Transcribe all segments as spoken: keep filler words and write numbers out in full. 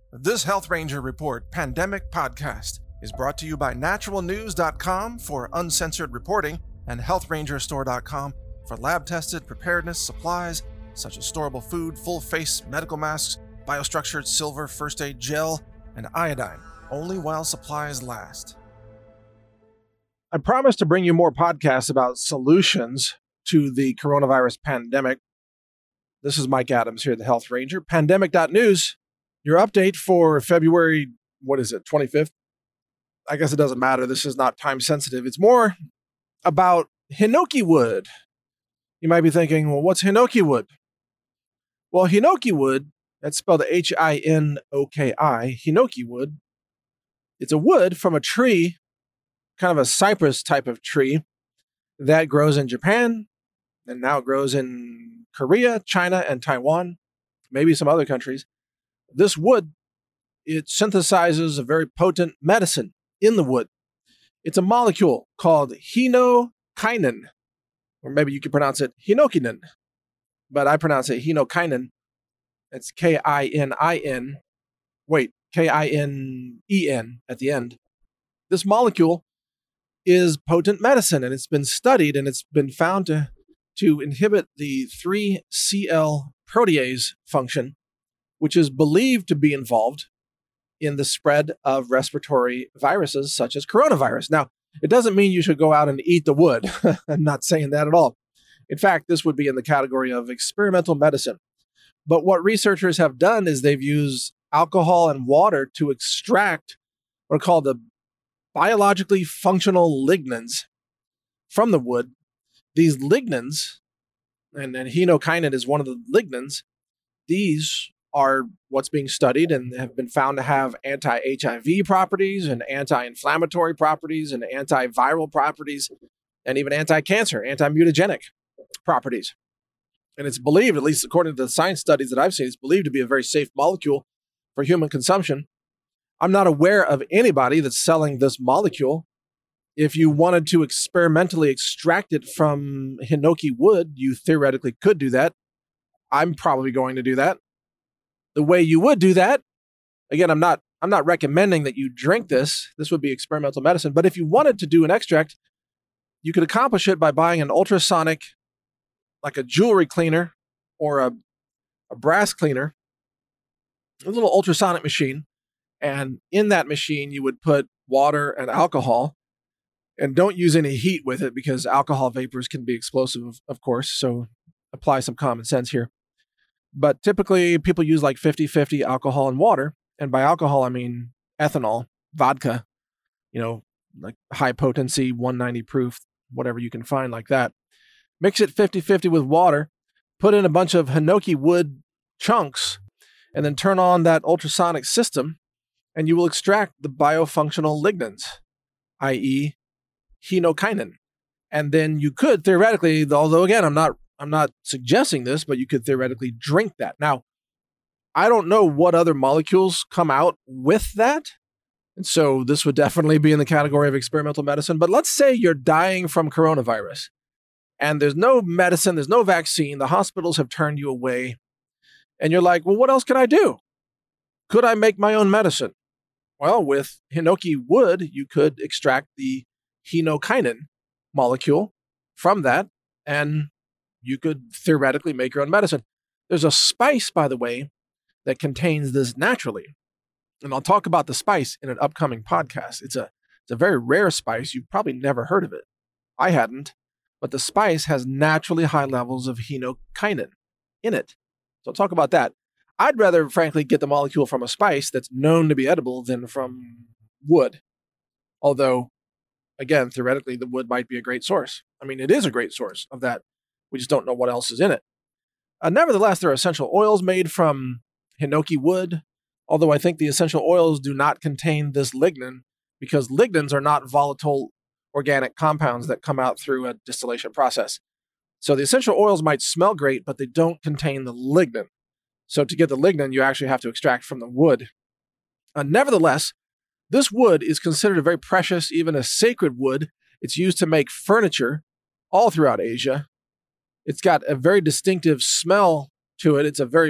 This Health Ranger Report Pandemic Podcast is brought to you by natural news dot com for uncensored reporting and health ranger store dot com for lab-tested preparedness supplies such as storable food, full-face medical masks, biostructured silver first aid gel, and iodine, only while supplies last. I promised to bring you more podcasts about solutions to the coronavirus pandemic. This is Mike Adams here, the Health Ranger. Pandemic dot news. Your update for February, what is it, twenty-fifth? I guess it doesn't matter. This is not time sensitive. It's more about hinoki wood. You might be thinking, well, what's hinoki wood? Well, hinoki wood, that's spelled H I N O K I, hinoki wood. It's a wood from a tree, kind of a cypress type of tree that grows in Japan and now grows in Korea, China, and Taiwan, maybe some other countries. This wood, it synthesizes a very potent medicine in the wood. It's a molecule called hinokinin, or maybe you could pronounce it hinokinin, but I pronounce it hinokinin. It's K I N I N. Wait, K I N E N at the end. This molecule is potent medicine, and it's been studied, and it's been found to, to inhibit the three C L protease function, which is believed to be involved in the spread of respiratory viruses such as coronavirus. Now, it doesn't mean you should go out and eat the wood. I'm not saying that at all. In fact, this would be in the category of experimental medicine. But what researchers have done is they've used alcohol and water to extract what are called the biologically functional lignans from the wood. These lignans, and, and hinokinin is one of the lignans, these are what's being studied and have been found to have anti-H I V properties and anti-inflammatory properties and antiviral properties and even anti-cancer, anti-mutagenic properties. And it's believed, at least according to the science studies that I've seen, it's believed to be a very safe molecule for human consumption. I'm not aware of anybody that's selling this molecule. If you wanted to experimentally extract it from hinoki wood, you theoretically could do that. I'm probably going to do that. The way you would do that, again, I'm not I'm not recommending that you drink this. This would be experimental medicine. But if you wanted to do an extract, you could accomplish it by buying an ultrasonic, like a jewelry cleaner or a, a brass cleaner, a little ultrasonic machine. And in that machine, you would put water and alcohol. And don't use any heat with it because alcohol vapors can be explosive, of course. So apply some common sense here. But typically, people use like fifty-fifty alcohol and water. And by alcohol, I mean ethanol, vodka, you know, like high potency, one ninety proof, whatever you can find like that. Mix it fifty-fifty with water, put in a bunch of hinoki wood chunks, and then turn on that ultrasonic system, and you will extract the biofunctional lignans, that is hinokinin. And then you could theoretically, although again, I'm not I'm not suggesting this, but you could theoretically drink that. Now, I don't know what other molecules come out with that. And so this would definitely be in the category of experimental medicine. But let's say you're dying from coronavirus and there's no medicine, there's no vaccine. The hospitals have turned you away. And you're like, well, what else can I do? Could I make my own medicine? Well, with hinoki wood, you could extract the hinokinin molecule from that, and you could theoretically make your own medicine. There's a spice, by the way, that contains this naturally. And I'll talk about the spice in an upcoming podcast. It's a, it's a very rare spice. You've probably never heard of it. I hadn't. But the spice has naturally high levels of hinokinin in it. So I'll talk about that. I'd rather, frankly, get the molecule from a spice that's known to be edible than from wood. Although, again, theoretically, the wood might be a great source. I mean, it is a great source of that. We just don't know what else is in it. Uh, nevertheless, there are essential oils made from hinoki wood, although I think the essential oils do not contain this lignin because lignans are not volatile organic compounds that come out through a distillation process. So the essential oils might smell great, but they don't contain the lignin. So to get the lignin, you actually have to extract from the wood. Uh, nevertheless, this wood is considered a very precious, even a sacred wood. It's used to make furniture all throughout Asia. It's got a very distinctive smell to it. It's a very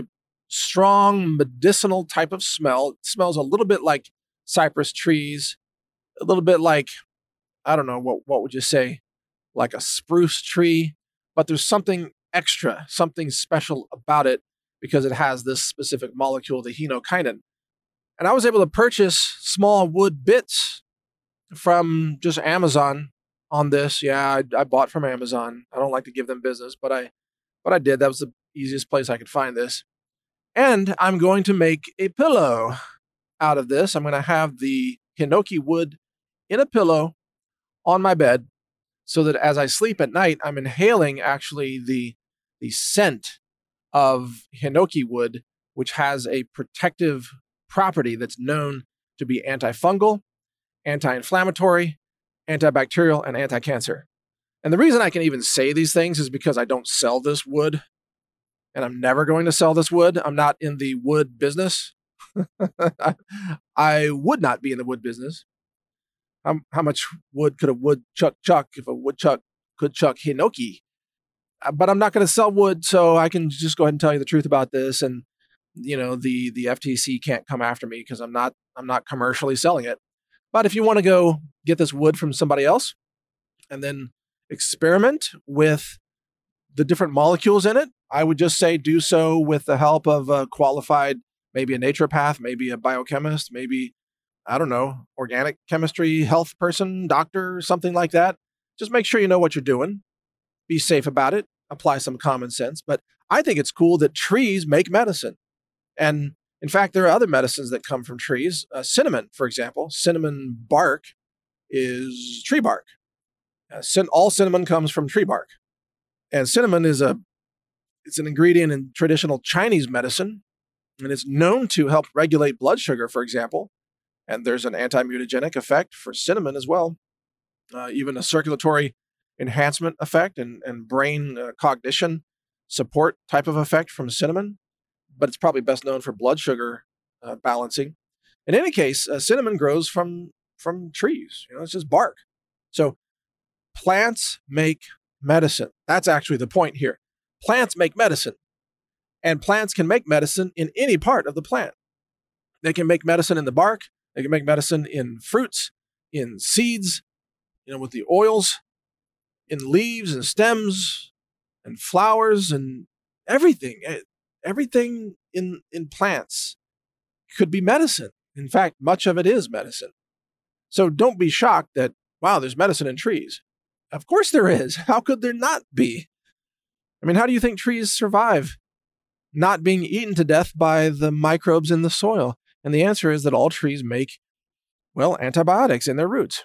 strong medicinal type of smell. It smells a little bit like cypress trees, a little bit like, I don't know, what, what would you say? Like a spruce tree, but there's something extra, something special about it because it has this specific molecule, the henokinon. And I was able to purchase small wood bits from just Amazon on this. Yeah, I, I bought from Amazon. I don't like to give them business, but I, but I did. That was the easiest place I could find this. And I'm going to make a pillow out of this. I'm going to have the hinoki wood in a pillow on my bed so that as I sleep at night, I'm inhaling actually the, the scent of hinoki wood, which has a protective property that's known to be antifungal, anti-inflammatory, antibacterial, and anti-cancer. And the reason I can even say these things is because I don't sell this wood, and I'm never going to sell this wood. I'm not in the wood business. I would not be in the wood business. How, how much wood could a woodchuck chuck if a woodchuck could chuck hinoki? But I'm not going to sell wood, so I can just go ahead and tell you the truth about this. And you know, the the F T C can't come after me because I'm not I'm not commercially selling it. But if you want to go get this wood from somebody else and then experiment with the different molecules in it, I would just say do so with the help of a qualified, maybe a naturopath, maybe a biochemist, maybe, I don't know, organic chemistry, health person, doctor, something like that. Just make sure you know what you're doing. Be safe about it. Apply some common sense. But I think it's cool that trees make medicine. And in fact, there are other medicines that come from trees. Uh, cinnamon, for example, cinnamon bark is tree bark. Uh, cin- all cinnamon comes from tree bark. And cinnamon is a it's an ingredient in traditional Chinese medicine, and it's known to help regulate blood sugar, for example. And there's an anti-mutagenic effect for cinnamon as well, uh, even a circulatory enhancement effect and, and brain uh, cognition support type of effect from cinnamon. But it's probably best known for blood sugar uh, balancing. In any case, uh, cinnamon grows from from trees. You know, it's just bark. So plants make medicine. That's actually the point here. Plants make medicine, and plants can make medicine in any part of the plant. They can make medicine in the bark. They can make medicine in fruits, in seeds, you know, with the oils, in leaves and stems and flowers and everything. Everything in, in plants could be medicine. In fact, much of it is medicine. So don't be shocked that, wow, there's medicine in trees. Of course there is. How could there not be? I mean, how do you think trees survive not being eaten to death by the microbes in the soil? And the answer is that all trees make, well, antibiotics in their roots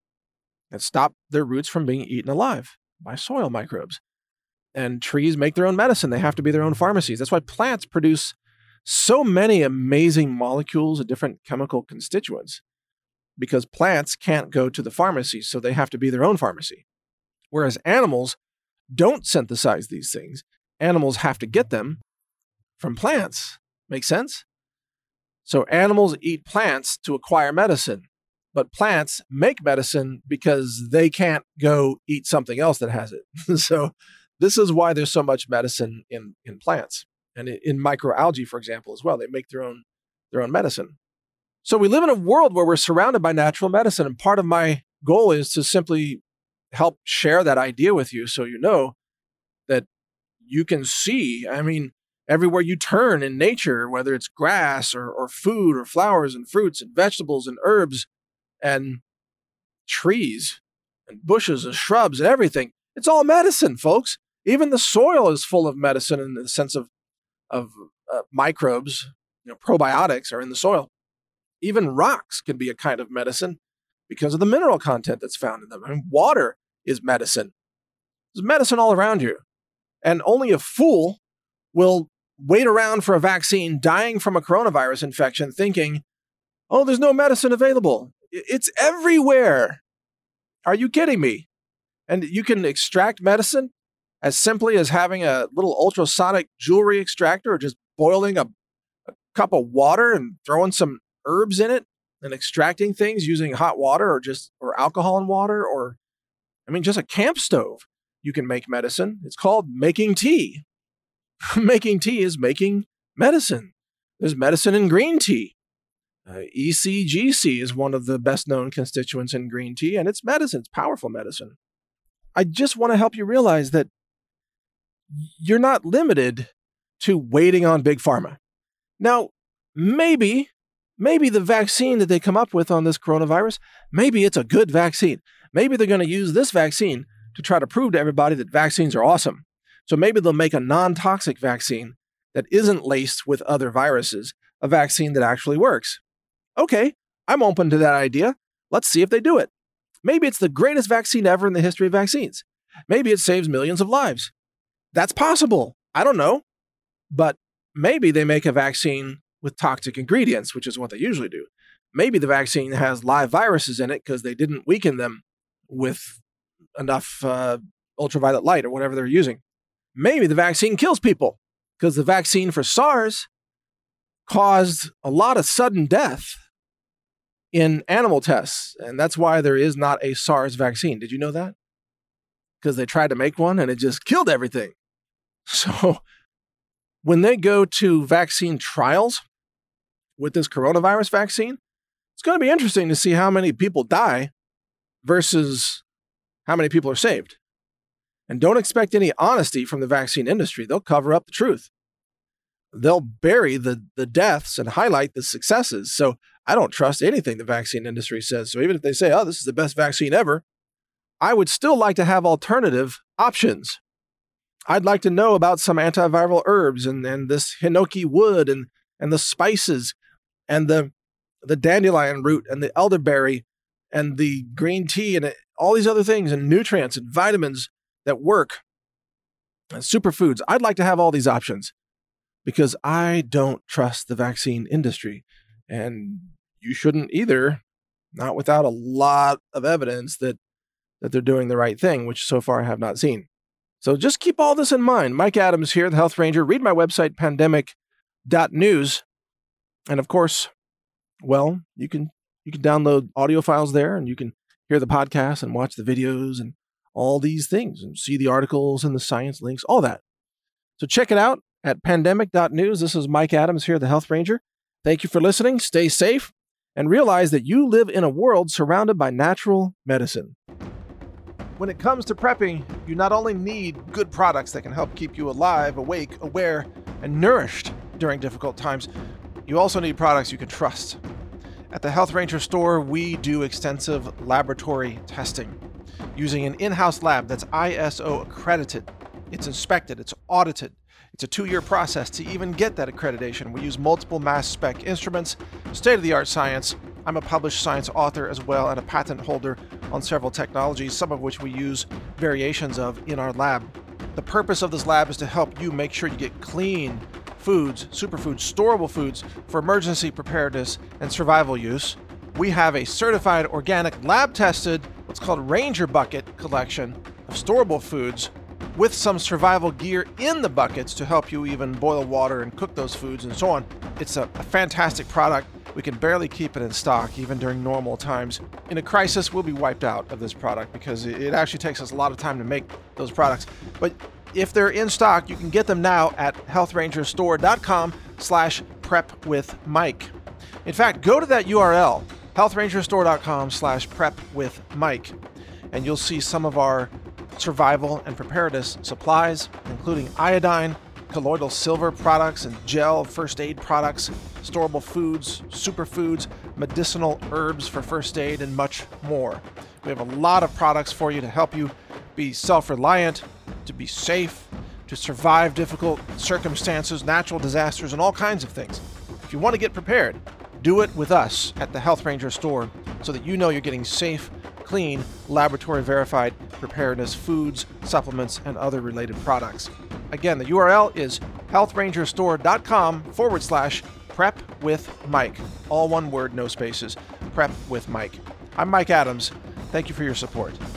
that stop their roots from being eaten alive by soil microbes. And trees make their own medicine. They have to be their own pharmacies. That's why plants produce so many amazing molecules of different chemical constituents, because plants can't go to the pharmacy, so they have to be their own pharmacy. Whereas animals don't synthesize these things. Animals have to get them from plants. Make sense? So animals eat plants to acquire medicine, but plants make medicine because they can't go eat something else that has it. So this is why there's so much medicine in, in plants and in, in microalgae, for example, as well. They make their own, their own medicine. So we live in a world where we're surrounded by natural medicine. And part of my goal is to simply help share that idea with you so you know that you can see, I mean, everywhere you turn in nature, whether it's grass or, or food or flowers and fruits and vegetables and herbs and trees and bushes and shrubs and everything, it's all medicine, folks. Even the soil is full of medicine in the sense of, of uh, microbes, you know, probiotics are in the soil. Even rocks can be a kind of medicine because of the mineral content that's found in them. I mean, water is medicine. There's medicine all around you. And only a fool will wait around for a vaccine dying from a coronavirus infection thinking, oh, there's no medicine available. It's everywhere. Are you kidding me? And you can extract medicine as simply as having a little ultrasonic jewelry extractor or just boiling a, a cup of water and throwing some herbs in it and extracting things using hot water or just or alcohol and water or, I mean, just a camp stove. You can make medicine. It's called making tea. Making tea is making medicine. There's medicine in green tea. Uh, E C G C is one of the best known constituents in green tea, and it's medicine. It's powerful medicine. I just want to help you realize that you're not limited to waiting on Big Pharma. Now, maybe, maybe the vaccine that they come up with on this coronavirus, maybe it's a good vaccine. Maybe they're going to use this vaccine to try to prove to everybody that vaccines are awesome. So maybe they'll make a non-toxic vaccine that isn't laced with other viruses, a vaccine that actually works. Okay, I'm open to that idea. Let's see if they do it. Maybe it's the greatest vaccine ever in the history of vaccines. Maybe it saves millions of lives. That's possible. I don't know. But maybe they make a vaccine with toxic ingredients, which is what they usually do. Maybe the vaccine has live viruses in it because they didn't weaken them with enough uh, ultraviolet light or whatever they're using. Maybe the vaccine kills people because the vaccine for SARS caused a lot of sudden death in animal tests, and that's why there is not a SARS vaccine. Did you know that? Because they tried to make one and it just killed everything. So when they go to vaccine trials with this coronavirus vaccine, it's going to be interesting to see how many people die versus how many people are saved. And don't expect any honesty from the vaccine industry. They'll cover up the truth. They'll bury the, the deaths and highlight the successes. So I don't trust anything the vaccine industry says. So even if they say, oh, this is the best vaccine ever, I would still like to have alternative options. I'd like to know about some antiviral herbs and, and this hinoki wood and, and the spices and the, the dandelion root and the elderberry and the green tea and all these other things and nutrients and vitamins that work and superfoods. I'd like to have all these options because I don't trust the vaccine industry. And you shouldn't either, not without a lot of evidence that, that they're doing the right thing, which so far I have not seen. So just keep all this in mind. Mike Adams here, the Health Ranger. Read my website, pandemic dot news. And of course, well, you can you can download audio files there and you can hear the podcast and watch the videos and all these things and see the articles and the science links, all that. So check it out at pandemic dot news. This is Mike Adams here, the Health Ranger. Thank you for listening. Stay safe and realize that you live in a world surrounded by natural medicine. When it comes to prepping, you not only need good products that can help keep you alive, awake, aware, and nourished during difficult times, you also need products you can trust. At the Health Ranger store, we do extensive laboratory testing using an in-house lab that's I S O accredited. It's inspected, it's audited. It's a two-year process to even get that accreditation. We use multiple mass spec instruments, state-of-the-art science. I'm a published science author as well and a patent holder on several technologies, some of which we use variations of in our lab. The purpose of this lab is to help you make sure you get clean foods, superfoods, storable foods for emergency preparedness and survival use. We have a certified organic lab-tested, what's called Ranger Bucket collection of storable foods with some survival gear in the buckets to help you even boil water and cook those foods and so on. It's a, a fantastic product. We can barely keep it in stock even during normal times. In a crisis, we'll be wiped out of this product because it, it actually takes us a lot of time to make those products. But if they're in stock, you can get them now at health ranger store dot com slash prep with Mike. In fact, go to that U R L, health ranger store dot com slash prep with Mike, and you'll see some of our survival and preparedness supplies, including iodine, colloidal silver products and gel first aid products, storable foods, superfoods, medicinal herbs for first aid, and much more. We have a lot of products for you to help you be self-reliant, to be safe, to survive difficult circumstances, natural disasters, and all kinds of things. If you want to get prepared, do it with us at the Health Ranger store so that you know you're getting safe, clean, laboratory-verified preparedness foods, supplements, and other related products. Again, the U R L is health ranger store dot com forward slash prep with Mike. All one word, no spaces. Prep with Mike. I'm Mike Adams. Thank you for your support.